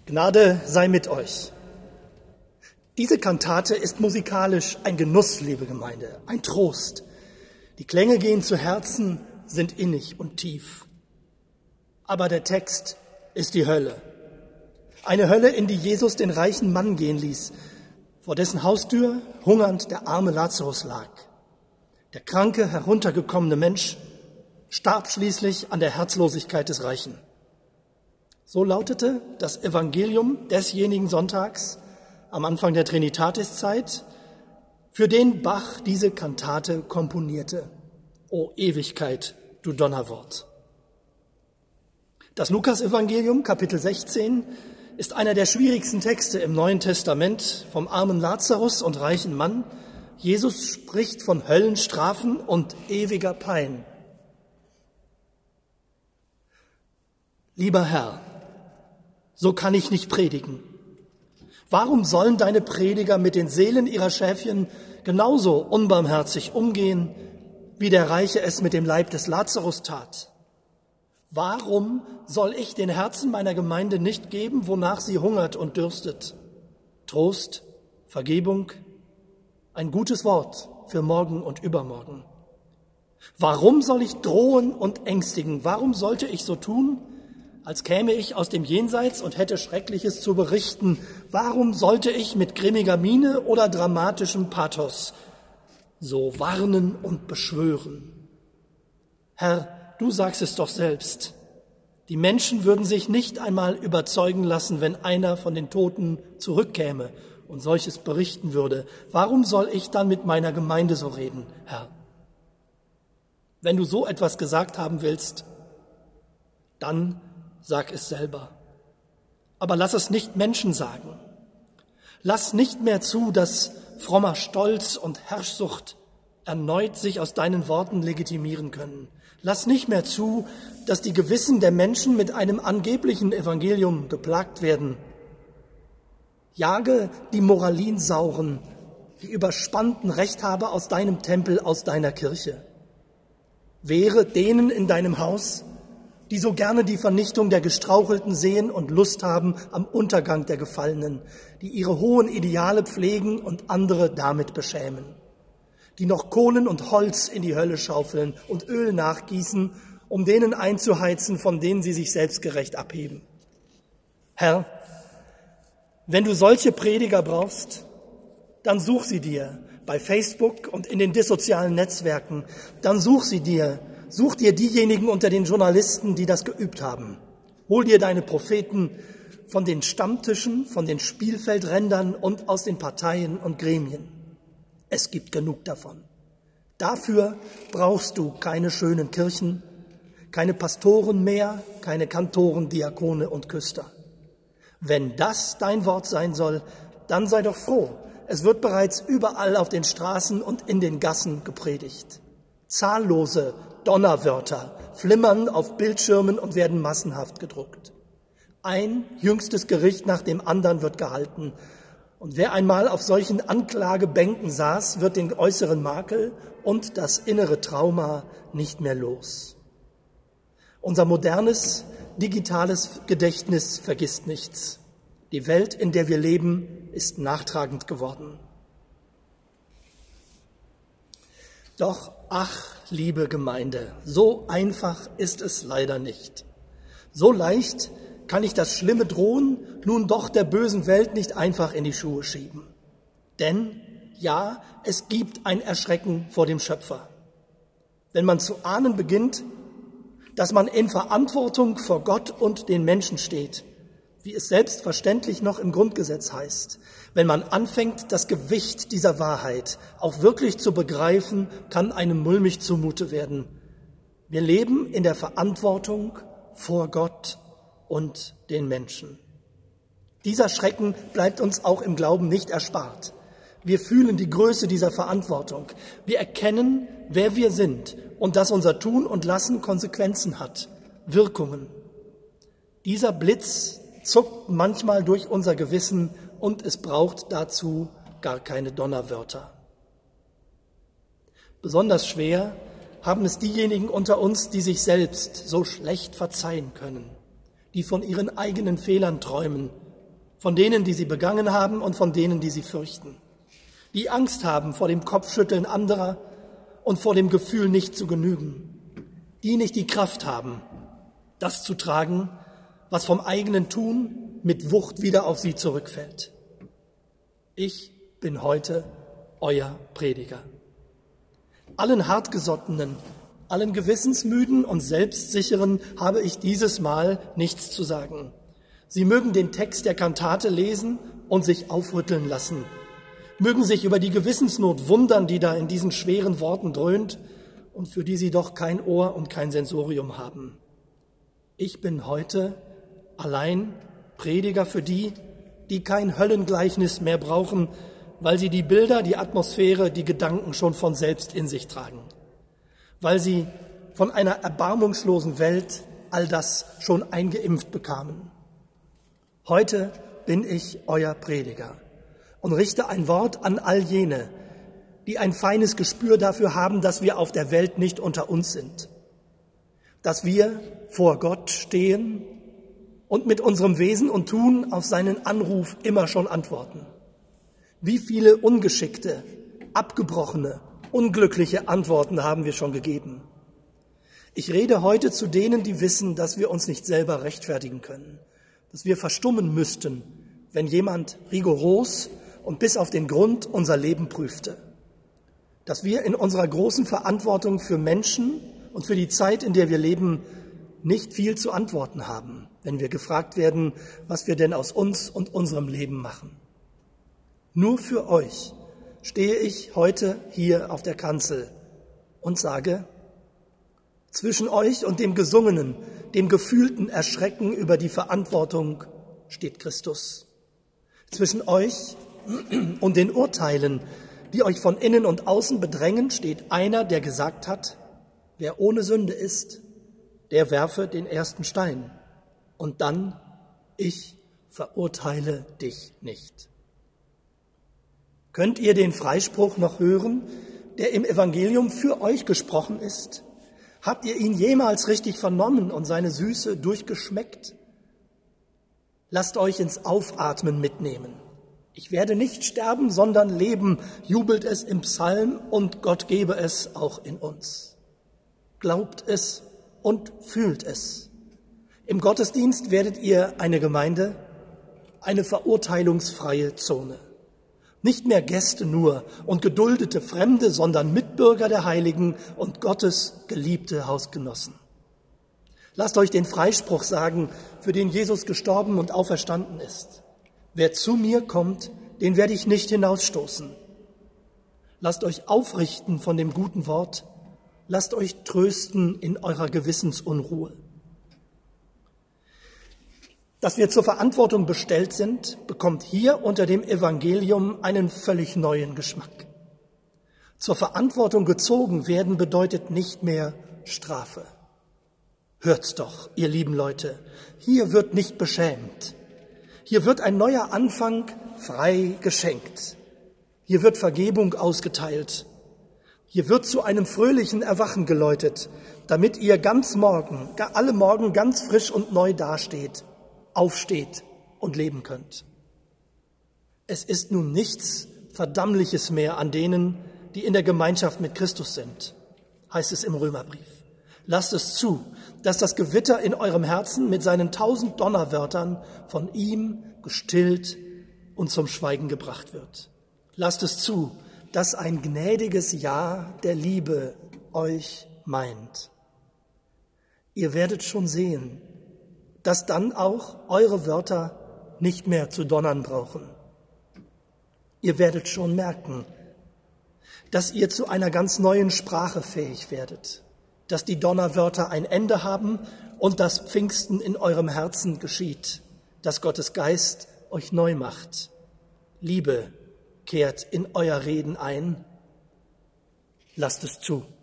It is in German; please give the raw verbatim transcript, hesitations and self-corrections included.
Gnade sei mit euch. Diese Kantate ist musikalisch ein Genuss, liebe Gemeinde, ein Trost. Die Klänge gehen zu Herzen, sind innig und tief. Aber der Text ist die Hölle. Eine Hölle, in die Jesus den reichen Mann gehen ließ, vor dessen Haustür hungernd der arme Lazarus lag. Der kranke, heruntergekommene Mensch starb schließlich an der Herzlosigkeit des Reichen. So lautete das Evangelium desjenigen Sonntags am Anfang der Trinitatiszeit, für den Bach diese Kantate komponierte. O Ewigkeit, du Donnerwort! Das Lukas-Evangelium, Kapitel sechzehn, ist einer der schwierigsten Texte im Neuen Testament vom armen Lazarus und reichen Mann. Jesus spricht von Höllenstrafen und ewiger Pein. Lieber Herr, so kann ich nicht predigen. Warum sollen deine Prediger mit den Seelen ihrer Schäfchen genauso unbarmherzig umgehen, wie der Reiche es mit dem Leib des Lazarus tat? Warum soll ich den Herzen meiner Gemeinde nicht geben, wonach sie hungert und dürstet? Trost, Vergebung, ein gutes Wort für morgen und übermorgen. Warum soll ich drohen und ängstigen? Warum sollte ich so tun, als käme ich aus dem Jenseits und hätte Schreckliches zu berichten? Warum sollte ich mit grimmiger Miene oder dramatischem Pathos so warnen und beschwören? Herr, du sagst es doch selbst. Die Menschen würden sich nicht einmal überzeugen lassen, wenn einer von den Toten zurückkäme und solches berichten würde. Warum soll ich dann mit meiner Gemeinde so reden, Herr? Wenn du so etwas gesagt haben willst, dann sag es selber. Aber lass es nicht Menschen sagen. Lass nicht mehr zu, dass frommer Stolz und Herrschsucht erneut sich aus deinen Worten legitimieren können. Lass nicht mehr zu, dass die Gewissen der Menschen mit einem angeblichen Evangelium geplagt werden. Jage die Moralinsauren, die überspannten Rechthaber aus deinem Tempel, aus deiner Kirche. Wehre denen in deinem Haus, die so gerne die Vernichtung der Gestrauchelten sehen und Lust haben am Untergang der Gefallenen, die ihre hohen Ideale pflegen und andere damit beschämen, die noch Kohlen und Holz in die Hölle schaufeln und Öl nachgießen, um denen einzuheizen, von denen sie sich selbstgerecht abheben. Herr, wenn du solche Prediger brauchst, dann such sie dir bei Facebook und in den dissozialen Netzwerken, dann such sie dir, such dir diejenigen unter den Journalisten, die das geübt haben. Hol dir deine Propheten von den Stammtischen, von den Spielfeldrändern und aus den Parteien und Gremien. Es gibt genug davon. Dafür brauchst du keine schönen Kirchen, keine Pastoren mehr, keine Kantoren, Diakone und Küster. Wenn das dein Wort sein soll, dann sei doch froh. Es wird bereits überall auf den Straßen und in den Gassen gepredigt. Zahllose Donnerwörter flimmern auf Bildschirmen und werden massenhaft gedruckt. Ein jüngstes Gericht nach dem anderen wird gehalten. Und wer einmal auf solchen Anklagebänken saß, wird den äußeren Makel und das innere Trauma nicht mehr los. Unser modernes, digitales Gedächtnis vergisst nichts. Die Welt, in der wir leben, ist nachtragend geworden. Doch, ach, liebe Gemeinde, so einfach ist es leider nicht. So leicht kann ich das schlimme Drohen nun doch der bösen Welt nicht einfach in die Schuhe schieben. Denn, ja, es gibt ein Erschrecken vor dem Schöpfer. Wenn man zu ahnen beginnt, dass man in Verantwortung vor Gott und den Menschen steht, wie es selbstverständlich noch im Grundgesetz heißt. Wenn man anfängt, das Gewicht dieser Wahrheit auch wirklich zu begreifen, kann einem mulmig zumute werden. Wir leben in der Verantwortung vor Gott und den Menschen. Dieser Schrecken bleibt uns auch im Glauben nicht erspart. Wir fühlen die Größe dieser Verantwortung. Wir erkennen, wer wir sind und dass unser Tun und Lassen Konsequenzen hat, Wirkungen. Dieser Blitz zuckt manchmal durch unser Gewissen und es braucht dazu gar keine Donnerwörter. Besonders schwer haben es diejenigen unter uns, die sich selbst so schlecht verzeihen können, die von ihren eigenen Fehlern träumen von denen, die sie begangen haben und von denen, die sie fürchten, die Angst haben vor dem Kopfschütteln anderer und vor dem Gefühl, nicht zu genügen, die nicht die Kraft haben, das zu tragen, was vom eigenen Tun mit Wucht wieder auf sie zurückfällt. Ich bin heute euer Prediger. Allen Hartgesottenen, allen Gewissensmüden und Selbstsicheren habe ich dieses Mal nichts zu sagen. Sie mögen den Text der Kantate lesen und sich aufrütteln lassen, mögen sich über die Gewissensnot wundern, die da in diesen schweren Worten dröhnt und für die sie doch kein Ohr und kein Sensorium haben. Ich bin heute allein Prediger für die, die kein Höllengleichnis mehr brauchen, weil sie die Bilder, die Atmosphäre, die Gedanken schon von selbst in sich tragen, weil sie von einer erbarmungslosen Welt all das schon eingeimpft bekamen. Heute bin ich euer Prediger und richte ein Wort an all jene, die ein feines Gespür dafür haben, dass wir auf der Welt nicht unter uns sind, dass wir vor Gott stehen und mit unserem Wesen und Tun auf seinen Anruf immer schon antworten. Wie viele ungeschickte, abgebrochene, unglückliche Antworten haben wir schon gegeben. Ich rede heute zu denen, die wissen, dass wir uns nicht selber rechtfertigen können, dass wir verstummen müssten, wenn jemand rigoros und bis auf den Grund unser Leben prüfte, dass wir in unserer großen Verantwortung für Menschen und für die Zeit, in der wir leben, nicht viel zu antworten haben, wenn wir gefragt werden, was wir denn aus uns und unserem Leben machen. Nur für euch stehe ich heute hier auf der Kanzel und sage, zwischen euch und dem gesungenen, dem gefühlten Erschrecken über die Verantwortung steht Christus. Zwischen euch und den Urteilen, die euch von innen und außen bedrängen, steht einer, der gesagt hat, wer ohne Sünde ist, der werfe den ersten Stein. Und dann, ich verurteile dich nicht. Könnt ihr den Freispruch noch hören, der im Evangelium für euch gesprochen ist? Habt ihr ihn jemals richtig vernommen und seine Süße durchgeschmeckt? Lasst euch ins Aufatmen mitnehmen. Ich werde nicht sterben, sondern leben, jubelt es im Psalm, und Gott gebe es auch in uns. Glaubt es und fühlt es. Im Gottesdienst werdet ihr eine Gemeinde, eine verurteilungsfreie Zone. Nicht mehr Gäste nur und geduldete Fremde, sondern Mitbürger der Heiligen und Gottes geliebte Hausgenossen. Lasst euch den Freispruch sagen, für den Jesus gestorben und auferstanden ist. Wer zu mir kommt, den werde ich nicht hinausstoßen. Lasst euch aufrichten von dem guten Wort. Lasst euch trösten in eurer Gewissensunruhe. Dass wir zur Verantwortung bestellt sind, bekommt hier unter dem Evangelium einen völlig neuen Geschmack. Zur Verantwortung gezogen werden bedeutet nicht mehr Strafe. Hört's doch, ihr lieben Leute, hier wird nicht beschämt. Hier wird ein neuer Anfang frei geschenkt. Hier wird Vergebung ausgeteilt. Hier wird zu einem fröhlichen Erwachen geläutet, damit ihr ganz morgen, alle Morgen ganz frisch und neu dasteht, aufsteht und leben könnt. Es ist nun nichts Verdammliches mehr an denen, die in der Gemeinschaft mit Christus sind, heißt es im Römerbrief. Lasst es zu, dass das Gewitter in eurem Herzen mit seinen tausend Donnerwörtern von ihm gestillt und zum Schweigen gebracht wird. Lasst es zu, dass ein gnädiges Ja der Liebe euch meint. Ihr werdet schon sehen, dass dann auch eure Wörter nicht mehr zu donnern brauchen. Ihr werdet schon merken, dass ihr zu einer ganz neuen Sprache fähig werdet, dass die Donnerwörter ein Ende haben und dass Pfingsten in eurem Herzen geschieht, dass Gottes Geist euch neu macht. Liebe kehrt in euer Reden ein. Lasst es zu.